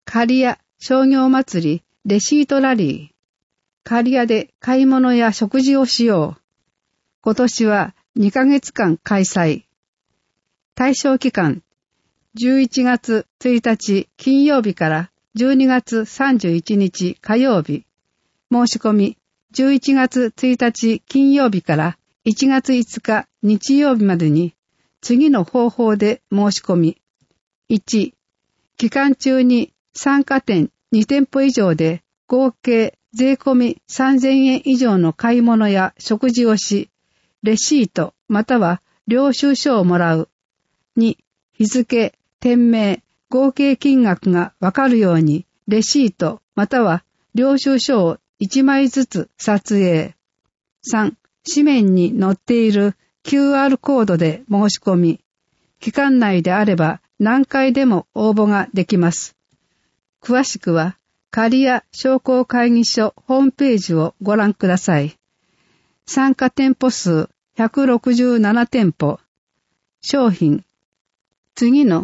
刈谷商業祭りレシートラリー。刈谷で買い物や食事をしよう。今年は2ヶ月間開催。対象期間、11月1日金曜日から12月31日火曜日。申し込み、11月1日金曜日から1月5日日曜日までに、次の方法で申し込み。1、期間中に参加店2店舗以上で合計税込み3000円以上の買い物や食事をし、レシートまたは領収書をもらう。2、日付、店名、合計金額がわかるように、レシートまたは領収書を1枚ずつ撮影。3、紙面に載っている QR コードで申し込み。期間内であれば何回でも応募ができます。詳しくは、刈谷商工会議所ホームページをご覧ください。参加店舗数167店舗。商品。次の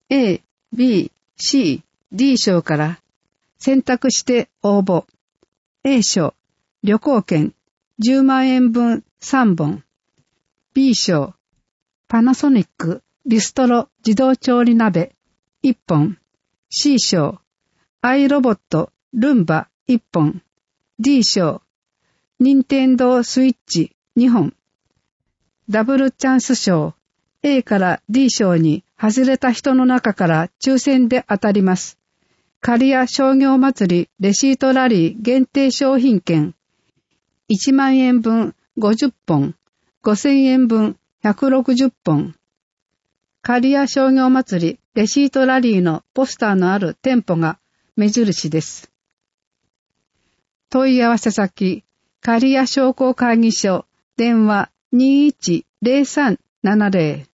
A、B、C、D 賞から選択して応募。A 賞、旅行券10万円分3本。B 賞、パナソニックビストロ自動調理鍋1本。C 賞、アイロボットルンバ1本。D 賞、任天堂スイッチ2本。ダブルチャンス賞、A から D 賞に外れた人の中から抽選で当たります。刈谷商業祭りレシートラリー限定商品券1万円分50本、5000円分160本。刈谷商業祭りレシートラリーのポスターのある店舗が目印です。問い合わせ先、刈谷商工会議所、電話210370